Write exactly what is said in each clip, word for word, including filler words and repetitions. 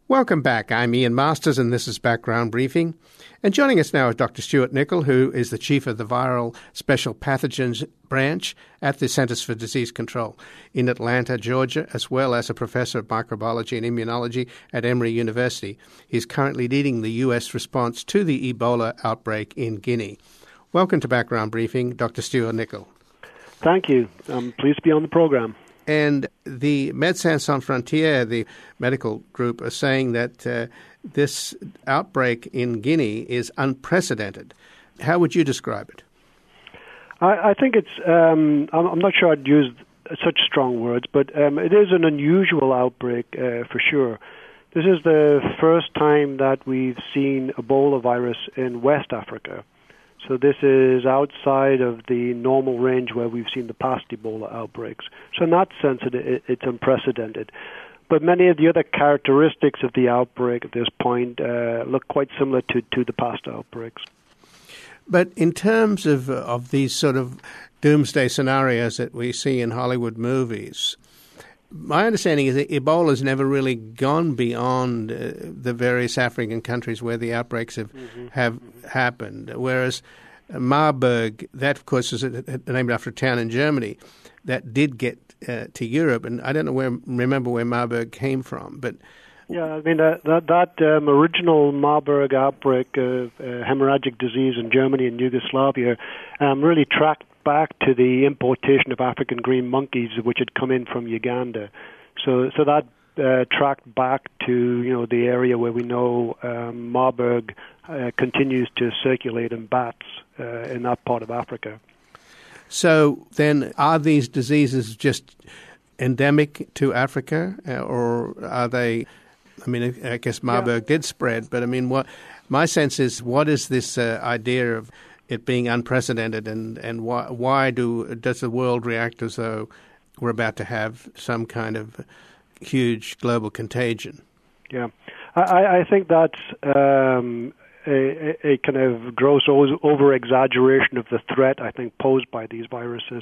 Welcome back. I'm Ian Masters, and this is Background Briefing. And joining us now is Doctor Stuart Nichol, who is the Chief of the Viral Special Pathogens Branch at the Centers for Disease Control in Atlanta, Georgia, as well as a professor of microbiology and immunology at Emory University. He's currently leading the U S response to the Ebola outbreak in Guinea. Welcome to Background Briefing, Doctor Stuart Nichol. Thank you. I'm pleased to be on the program. And the Médecins Sans Frontières, the medical group, are saying that uh, this outbreak in Guinea is unprecedented. How would you describe it? I, I think it's, um, I'm not sure I'd use such strong words, but um, it is an unusual outbreak uh, for sure. This is the first time that we've seen Ebola virus in West Africa. So this is outside of the normal range where we've seen the past Ebola outbreaks. So in that sense, it, it, it's unprecedented. But many of the other characteristics of the outbreak at this point uh, look quite similar to, to the past outbreaks. But in terms of of these sort of doomsday scenarios that we see in Hollywood movies, my understanding is that Ebola has never really gone beyond uh, the various African countries where the outbreaks have mm-hmm. have happened. Whereas Marburg, that of course is a, a, named after a town in Germany, that did get uh, to Europe, and I don't know where remember where Marburg came from, but. Yeah, I mean, uh, that, that um, original Marburg outbreak of uh, hemorrhagic disease in Germany and Yugoslavia um, really tracked back to the importation of African green monkeys, which had come in from Uganda. So, so that uh, tracked back to you know the area where we know um, Marburg uh, continues to circulate in bats uh, in that part of Africa. So, then, are these diseases just endemic to Africa, or are they? I mean, I guess Marburg yeah. did spread, but I mean, what my sense is, what is this uh, idea of it being unprecedented, and, and why why do does the world react as though we're about to have some kind of huge global contagion? Yeah, I, I think that's um, a, a kind of gross over-exaggeration of the threat, I think, posed by these viruses.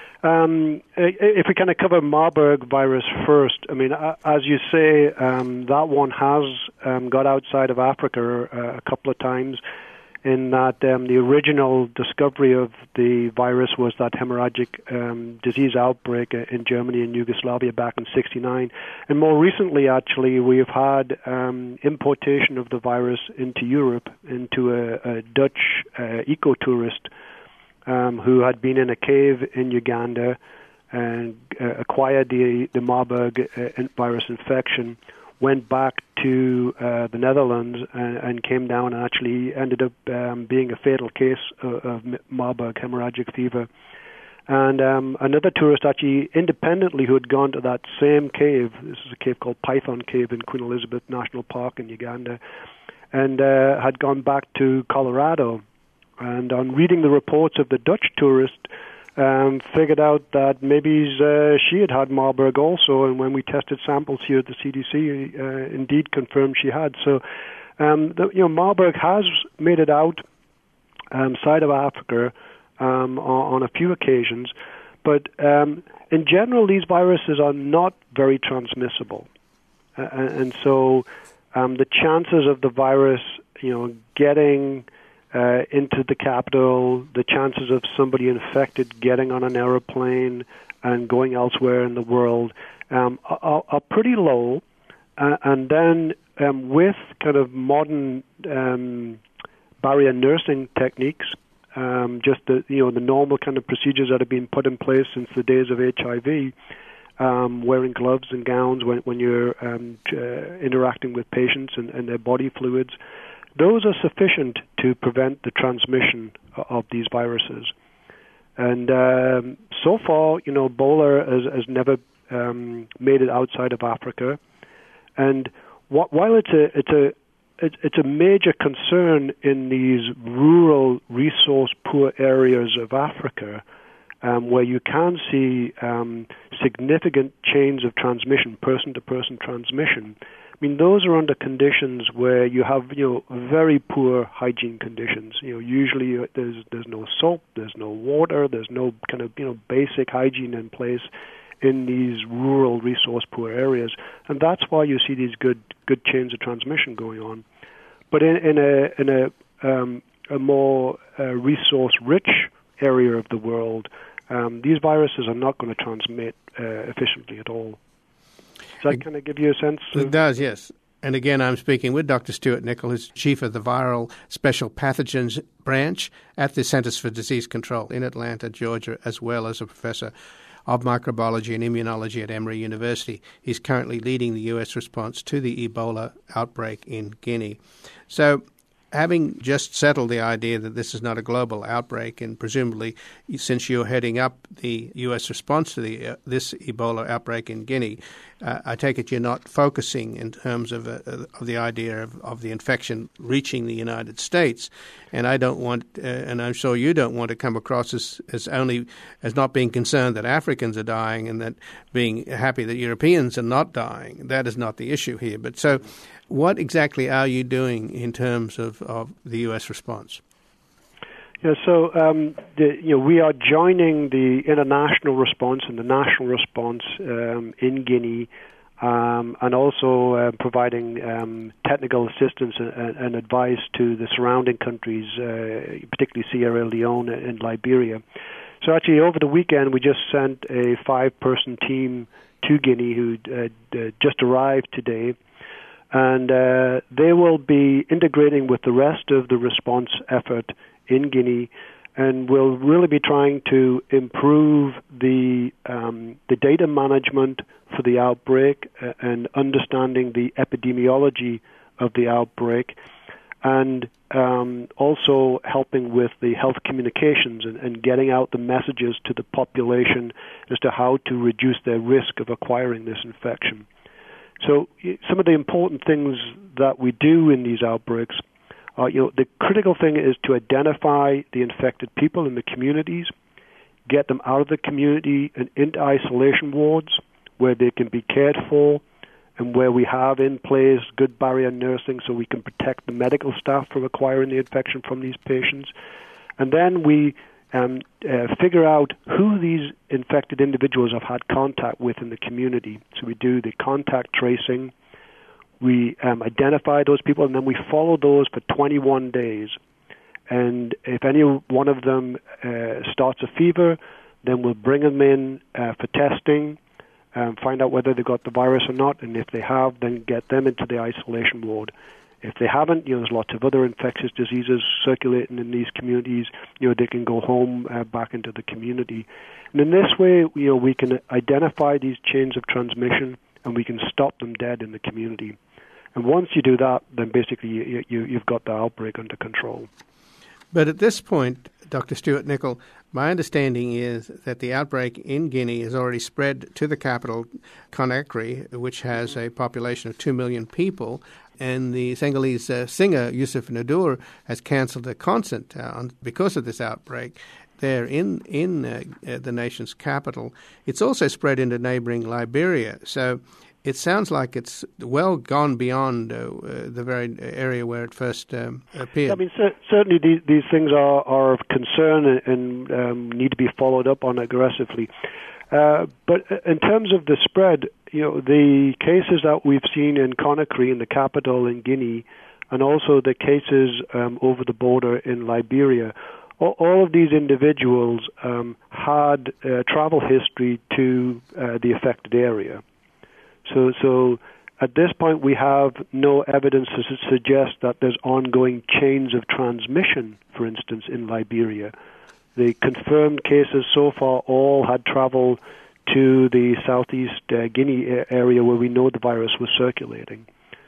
Um, if we kind of cover Marburg virus first, I mean, as you say, um, that one has um, got outside of Africa uh, a couple of times, in that um, the original discovery of the virus was that hemorrhagic um, disease outbreak in Germany and Yugoslavia back in sixty-nine. And more recently, actually, we have had um, importation of the virus into Europe, into a, a Dutch uh, eco-tourist um, who had been in a cave in Uganda and uh, acquired the, the Marburg uh, virus infection, went back to uh, the Netherlands and, and came down and actually ended up um, being a fatal case of, of Marburg hemorrhagic fever. And um, another tourist actually independently who had gone to that same cave, this is a cave called Python Cave in Queen Elizabeth National Park in Uganda, and uh, had gone back to Colorado. And on reading the reports of the Dutch tourist, Um, figured out that maybe uh, she had had Marburg also, and when we tested samples here at the C D C, uh, indeed confirmed she had. So, um, the, you know, Marburg has made it out um, side of Africa um, on, on a few occasions, but um, in general, these viruses are not very transmissible, uh, and, and so um, the chances of the virus, you know, getting Uh, into the capital, the chances of somebody infected getting on an airplane and going elsewhere in the world um, are, are pretty low. Uh, and then um, with kind of modern um, barrier nursing techniques, um, just the you know the normal kind of procedures that have been put in place since the days of H I V, um, wearing gloves and gowns when, when you're um, uh, interacting with patients and, and their body fluids, those are sufficient to prevent the transmission of these viruses. And um, so far, you know, Ebola has, has never um, made it outside of Africa. And wh- while it's a it's a it's a major concern in these rural, resource-poor areas of Africa, um, where you can see um, significant chains of transmission, person-to-person transmission. I mean, those are under conditions where you have, you know, very poor hygiene conditions. You know, usually there's there's no soap, there's no water, there's no kind of, you know, basic hygiene in place in these rural, resource-poor areas, and that's why you see these good good chains of transmission going on. But in, in a in a um, a more uh, resource-rich area of the world, um, these viruses are not going to transmit uh, efficiently at all. Does that kind of give you a sense? It of, does, yes. And again, I'm speaking with Doctor Stuart Nicholl, who's Chief of the Viral Special Pathogens Branch at the Centers for Disease Control in Atlanta, Georgia, as well as a professor of microbiology and immunology at Emory University. He's currently leading the U S response to the Ebola outbreak in Guinea. So, having just settled the idea that this is not a global outbreak, and presumably since you're heading up the U S response to the uh, this Ebola outbreak in Guinea, uh, I take it you're not focusing in terms of, uh, of the idea of, of the infection reaching the United States. And I don't want, uh, and I'm sure you don't want to come across as, as only as not being concerned that Africans are dying and that being happy that Europeans are not dying. That is not the issue here. But so what exactly are you doing in terms of, of the U S response? Yeah, so um, the, you know, we are joining the international response and the national response um, in Guinea, um, and also uh, providing um, technical assistance and, and advice to the surrounding countries, uh, particularly Sierra Leone and Liberia. So actually, over the weekend, we just sent a five-person team to Guinea who uh, just arrived today. And uh, they will be integrating with the rest of the response effort in Guinea, and will really be trying to improve the um, the data management for the outbreak uh, and understanding the epidemiology of the outbreak, and um, also helping with the health communications and, and getting out the messages to the population as to how to reduce their risk of acquiring this infection. So some of the important things that we do in these outbreaks are, you know, the critical thing is to identify the infected people in the communities, get them out of the community and into isolation wards where they can be cared for, and where we have in place good barrier nursing so we can protect the medical staff from acquiring the infection from these patients. And then we um, uh, figure out who these infected individuals have had contact with in the community. So we do the contact tracing, we um, identify those people, and then we follow those for twenty-one days. And if any one of them uh, starts a fever, then we'll bring them in uh, for testing, um, find out whether they've got the virus or not, and if they have, then get them into the isolation ward. If they haven't, you know, there's lots of other infectious diseases circulating in these communities. You know, they can go home uh, back into the community. And in this way, you know, we can identify these chains of transmission, and we can stop them dead in the community. And once you do that, then basically you, you, you've got the outbreak under control. But at this point, Doctor Stuart Nicholl, my understanding is that the outbreak in Guinea has already spread to the capital, Conakry, which has a population of two million people, and the Senegalese uh, singer Youssou N'Dour has cancelled a concert uh, on, because of this outbreak there in, in uh, uh, the nation's capital. It's also spread into neighboring Liberia. So it sounds like it's well gone beyond uh, uh, the very area where it first um, appeared. I mean, cer- certainly these, these things are, are of concern and, and um, need to be followed up on aggressively. Uh, but in terms of the spread, you know, the cases that we've seen in Conakry, in the capital in Guinea, and also the cases um, over the border in Liberia, all, all of these individuals um, had uh, travel history to uh, the affected area. So, so at this point, we have no evidence to suggest that there's ongoing chains of transmission, for instance, in Liberia. The confirmed cases so far all had traveled to the southeast uh, Guinea area where we know the virus was circulating.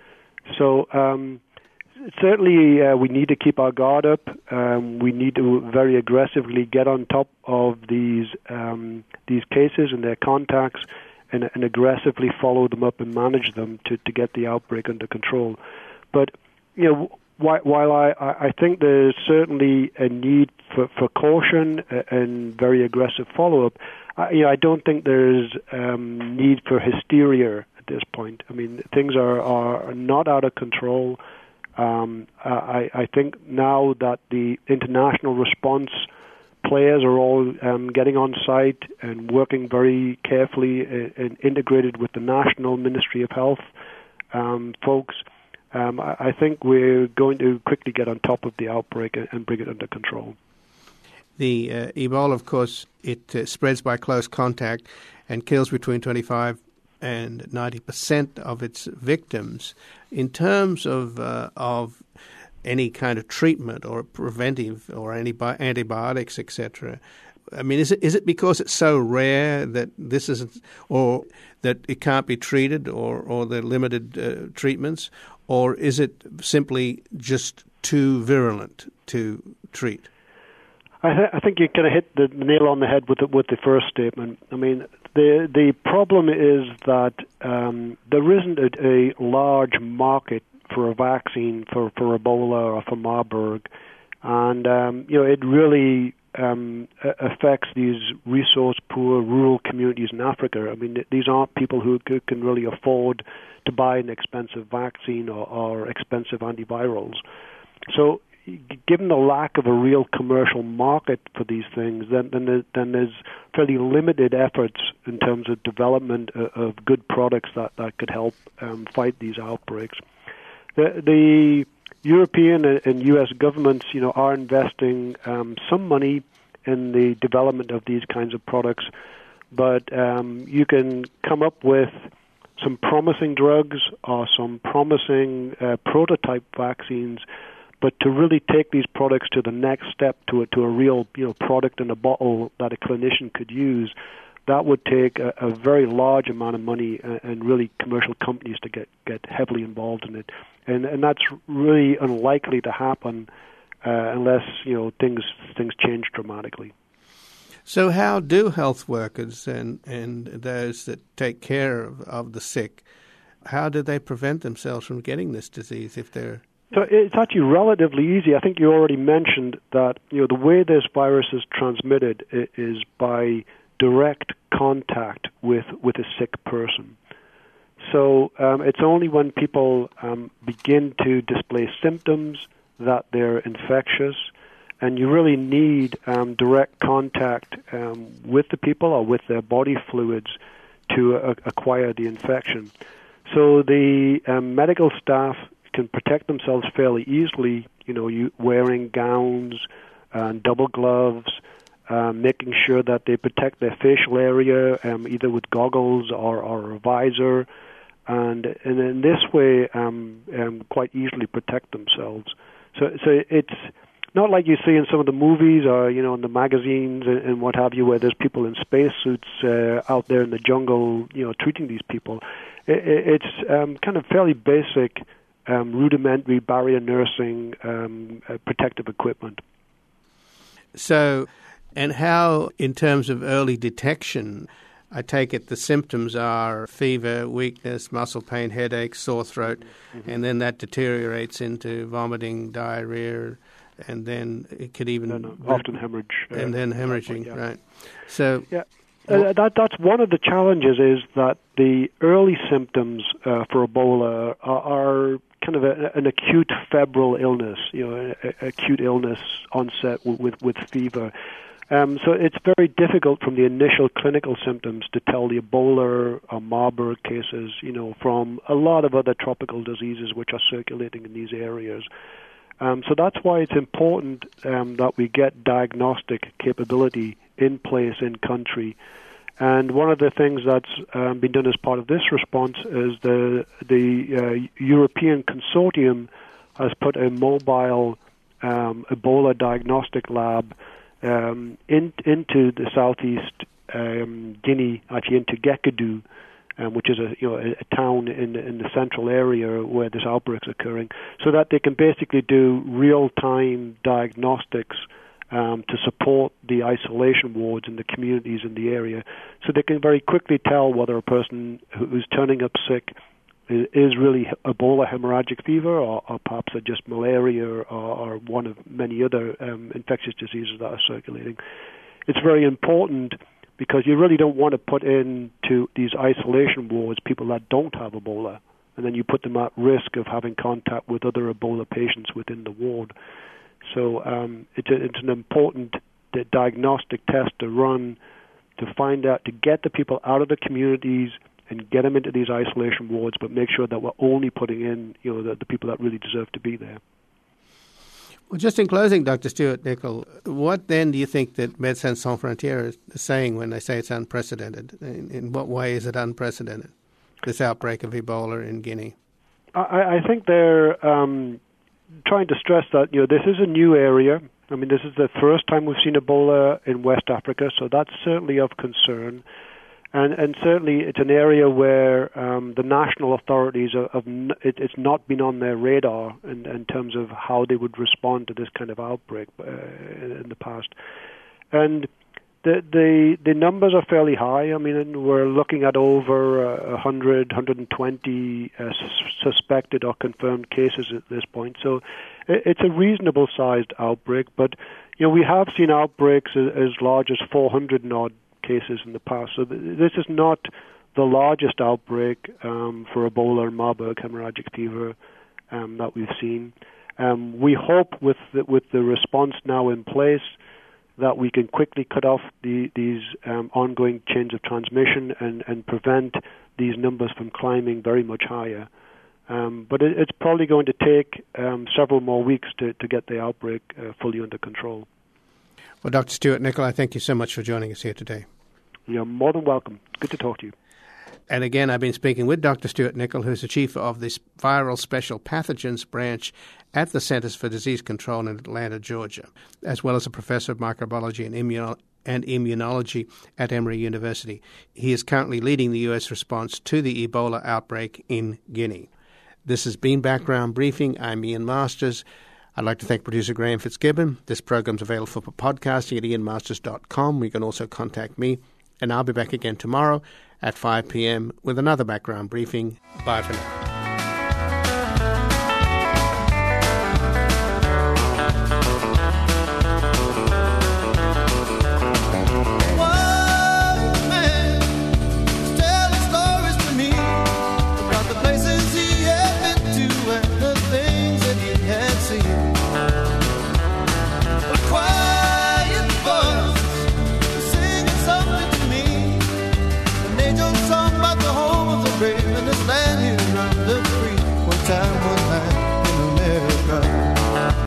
So um, certainly uh, we need to keep our guard up. Um, we need to very aggressively get on top of these um, these cases and their contacts, and, and aggressively follow them up and manage them to, to get the outbreak under control. But, you know, while, while I, I think there's certainly a need for, for caution and very aggressive follow-up, I, you know, I don't think there's um, need for hysteria at this point. I mean, things are, are not out of control. Um, I, I think now that the international response players are all um, getting on site and working very carefully and, and integrated with the National Ministry of Health um, folks. Um, I, I think we're going to quickly get on top of the outbreak and, and bring it under control. The uh, Ebola, of course, it uh, spreads by close contact and kills between twenty-five and ninety percent of its victims. In terms of uh, of any kind of treatment or preventive or antibi- antibiotics, et cetera, I mean, is it is it because it's so rare that this isn't, or that it can't be treated, or or the limited uh, treatments, or is it simply just too virulent to treat? I, th- I think you kind of hit the nail on the head with the, with the first statement. I mean, the the problem is that um, there isn't a, a large market for a vaccine for, for Ebola or for Marburg, and um, you know it really um, affects these resource-poor rural communities in Africa. I mean, these aren't people who, who can really afford to buy an expensive vaccine or, or expensive antivirals. So, given the lack of a real commercial market for these things, then then, there, then there's fairly limited efforts in terms of development of, of good products that, that could help um, fight these outbreaks. The, the European and U S governments, you know, are investing um, some money in the development of these kinds of products, but um, you can come up with some promising drugs or some promising uh, prototype vaccines. But to really take these products to the next step, to a, to a real you know product in a bottle that a clinician could use, that would take a, a very large amount of money and, and really commercial companies to get, get heavily involved in it. And and that's really unlikely to happen uh, unless you know things things change dramatically. So how do health workers and, and those that take care of, of the sick, how do they prevent themselves from getting this disease if they're... So it's actually relatively easy. I think you already mentioned that you know the way this virus is transmitted is by direct contact with, with a sick person. So um, it's only when people um, begin to display symptoms that they're infectious, and you really need um, direct contact um, with the people or with their body fluids to uh, acquire the infection. So the um, medical staff can protect themselves fairly easily, you know, you wearing gowns and double gloves, um, making sure that they protect their facial area, um, either with goggles or, or a visor, and, and in this way, um, um, quite easily protect themselves. So, so it's not like you see in some of the movies or, you know, in the magazines and, and what have you, where there's people in spacesuits uh, out there in the jungle, you know, treating these people. It, it's um, kind of fairly basic Um, rudimentary barrier nursing um, uh, protective equipment. So, and how, in terms of early detection, I take it the symptoms are fever, weakness, muscle pain, headache, sore throat, mm-hmm. and then that deteriorates into vomiting, diarrhea, and then it could even... No, no, often hemorrhage. Uh, and then hemorrhaging, yeah. right. So... Yeah. Uh, that that's one of the challenges, is that the early symptoms uh, for Ebola are, are kind of a, an acute febrile illness, you know, a, a acute illness onset with with, with fever. Um, so it's very difficult from the initial clinical symptoms to tell the Ebola or Marburg cases, you know, from a lot of other tropical diseases which are circulating in these areas. Um, so that's why it's important um, that we get diagnostic capability in place in country. And one of the things that's um, been done as part of this response is the the uh, European Consortium has put a mobile um, Ebola diagnostic lab um, in, into the southeast um, Guinea, actually into Gekedu, um, which is a you know a, a town in in the central area where this outbreak's occurring, so that they can basically do real-time diagnostics Um, to support the isolation wards in the communities in the area, so they can very quickly tell whether a person who's turning up sick is, is really Ebola hemorrhagic fever, or, or perhaps are just malaria, or, or one of many other um, infectious diseases that are circulating. It's very important because you really don't want to put into these isolation wards people that don't have Ebola, and then you put them at risk of having contact with other Ebola patients within the ward. So um, it's, a, it's an important the diagnostic tests to run to find out, to get the people out of the communities and get them into these isolation wards, but make sure that we're only putting in, you know, the, the people that really deserve to be there. Well, just in closing, Doctor Stewart-Nicol, what then do you think that Médecins Sans Frontières is saying when they say it's unprecedented? In, in what way is it unprecedented, this outbreak of Ebola in Guinea? I, I think they're um, trying to stress that, you know, this is a new area. I mean, this is the first time we've seen Ebola in West Africa, so that's certainly of concern. And, and certainly it's an area where um, the national authorities have, have n- it, it's not been on their radar in, in terms of how they would respond to this kind of outbreak uh, in, in the past. And the, the the numbers are fairly high. I mean, we're looking at over uh, one hundred, one hundred twenty uh, suspected or confirmed cases at this point. So it, it's a reasonable-sized outbreak. But, you know, we have seen outbreaks as, as large as four hundred and odd cases in the past. So th- this is not the largest outbreak um, for Ebola or Marburg hemorrhagic fever um, that we've seen. Um, we hope with the, with the response now in place that we can quickly cut off the, these um, ongoing chains of transmission and, and prevent these numbers from climbing very much higher. Um, but it, it's probably going to take um, several more weeks to, to get the outbreak uh, fully under control. Well, Doctor Stewart-Nicol, I thank you so much for joining us here today. You're more than welcome. Good to talk to you. And again, I've been speaking with Doctor Stewart-Nicol, who's the chief of this viral special pathogens branch at the Centers for Disease Control in Atlanta, Georgia, as well as a professor of microbiology and, immuno- and immunology at Emory University. He is currently leading the U S response to the Ebola outbreak in Guinea. This has been Background Briefing. I'm Ian Masters. I'd like to thank producer Graham Fitzgibbon. This program's available for podcasting at ian masters dot com. You can also contact me, and I'll be back again tomorrow at five p.m. with another Background Briefing. Bye for now. Song about the home of the brave and this land here of the free. One time, one